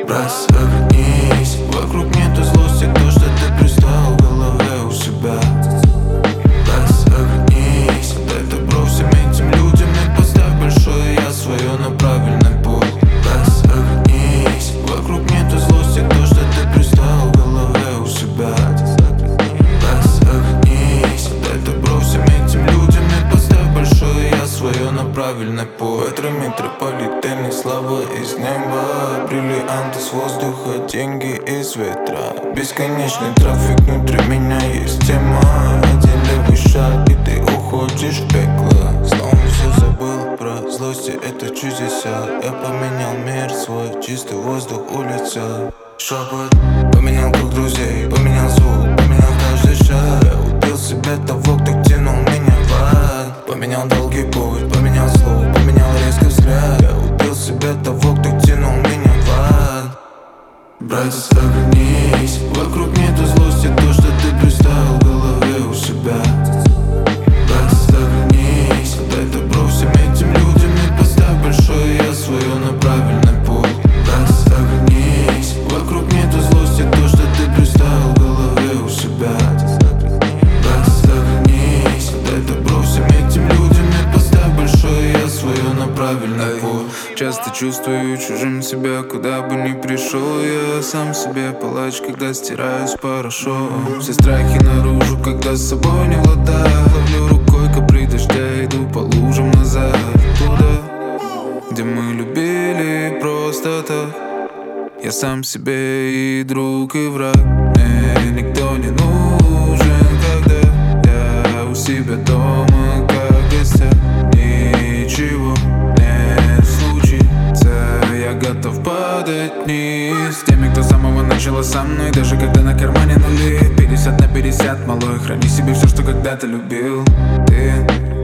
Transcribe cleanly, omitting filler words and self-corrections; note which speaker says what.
Speaker 1: Брось, оглянись, вокруг нету злости, то, что ты представил в голове у себя. Брось, оглянись, дай добро всем этим людям и поставь большое я свое на правильный путь. Брось, оглянись, вокруг нету злости, то, что ты представил в голове у себя. Брось, оглянись, дай добро всем этим людям и поставь большое я свое на правильный путь. Ветры метрополитены, слава из неба, бриллианты с воздуха, деньги из ветра. Бесконечный трафик, внутри меня есть тема. Один левый шаг и ты уходишь в пекло. Снова все забыл про злости, это чудеса. Я поменял мир свой, чистый воздух, улица. Шепот, поменял круг друзей, поменял звук, поменял каждый шаг. Я убил себя того, кто тянул меня в ад. Поменял долгий путь, поменял слух, поменял резко взгляд. Я убил себя того, кто тянул меня в ад. Братец, оглянись, вокруг нету злости, то, что ты представил в голове у себя. Братец, оглянись, дай добро всем этим людям и поставь большое я свое на правильный путь. Братец, оглянись, вокруг нету злости, то, что ты представил в голове у себя. Братец, оглянись, дай добро всем этим людям и поставь большое я свое на правильный путь.
Speaker 2: Часто чувствую чужим себя, куда бы ни пришел. Я сам себе палач, когда стираюсь порошок. Все страхи наружу, когда с собой не владаю. Ловлю рукой капли дождя, иду по лужам назад. Туда, где мы любили просто так. Я сам себе и друг, и враг. Мне никто не нужен, когда я у себя дома, как в гостях. Ничего не случится, я готов падать вниз. С теми, кто с самого начала со мной, даже когда на кармане нули. 50/50, малой, храни себе все, что когда-то любил ты.